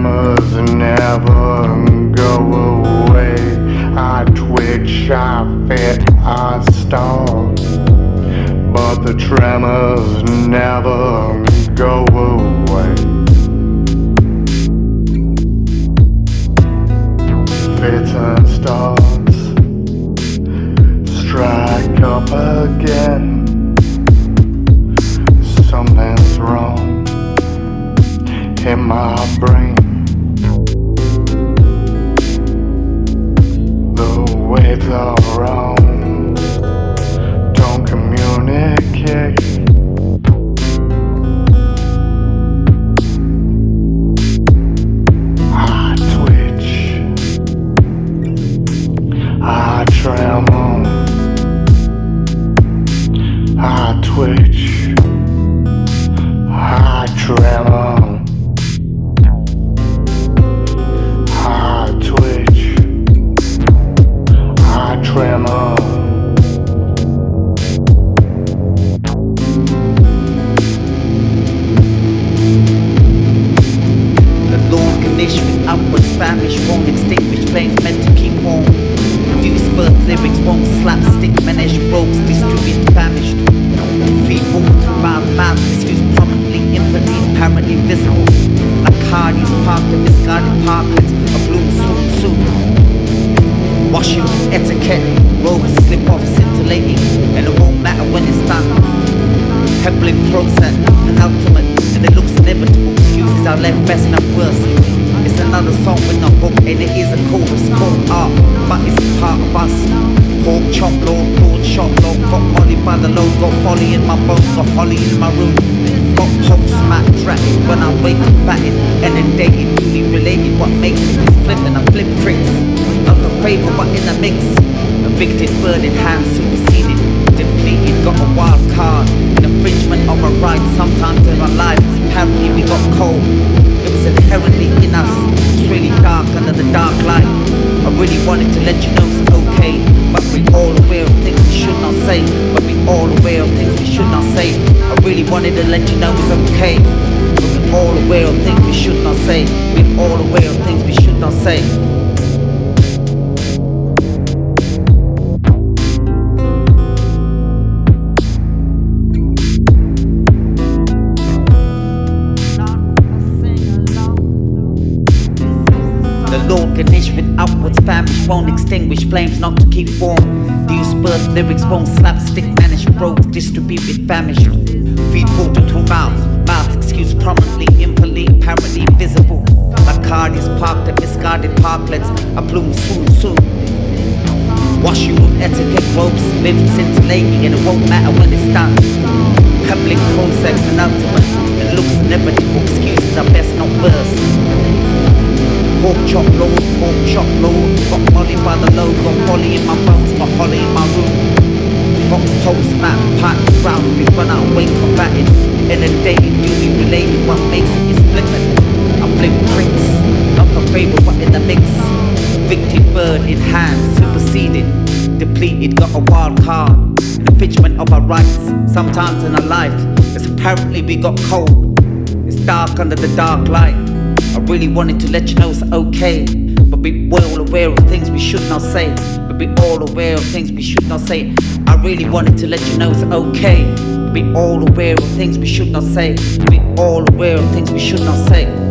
tremors never go away. I twitch, I fit, I stall, but the tremors never go away. Fits and starts, strike up again. Something's wrong in my brain. The waves are wrong, don't communicate. I twitch, I tremble, I twitch, I tremble, I twitch, I tremble. The Lord Ganesh with upwards famish won't extinguish flames meant to keep warm. Use birth lyrics won't slapstick menace rogues distribute famished. Feet walk through mouth excuse prominently infinitely apparently visible. Like Hardy's park, the misguided parklets, a blue soon. Washing with etiquette, robes slip off scintillating, and it won't matter when it's done. Pebbling process, an ultimate, and it looks inevitable. Excuses are left best and worst. It's another song with no hook, and it is a chorus called art, but it's a part of us. Pork chop low, pork shot low, got Molly by the low, got Polly in my bones, got Holly in my room. Got post smack tracking when I wake up batting, and then dating, newly related. What makes it is flipping, I flip tricks. Not the favour, but in the mix. Evicted, bird in hand, superseded, depleted, got a wild card. An infringement of our rights, sometimes in our lives. Apparently we got cold. It was inherently in us. It's really dark under the dark light. I really wanted to let you know it's okay, but we all aware of things we should not say. But we all aware of things we should not say. I really wanted to let you know it's okay, but we all aware of things we should not say. We all aware of things we should not say. The Lord Ganesh with upwards famish won't extinguish flames not to keep warm. These birth lyrics won't slapstick manage rogues distribute with famished. Feet water through mouth excuse prominently, impotently, apparently visible. Like Hardy's park, the misguided parklets, a plume soon. Wash you with etiquette ropes, live scintillating, and it won't matter when it's done. Pebbling process and ultimate, it looks inevitable. Excuses are best not first. Pork chop low, got Molly by the low, got Holly in my bones, got Holly in my room. Got post map, pipe round me when I wake up batting. In a daily duty related, what makes it is flippant. I flip tricks, not the favour but in the mix. Victim bird in hand, superseded, depleted, got a wild card. An infringement of our rights, sometimes in our life. It's apparently we got cold. It's dark under the dark light. I really wanted to let you know it's okay, but be well aware of things we should not say. But be all aware of things we should not say. I really wanted to let you know it's okay, but be all aware of things we should not say. Be all aware of things we should not say.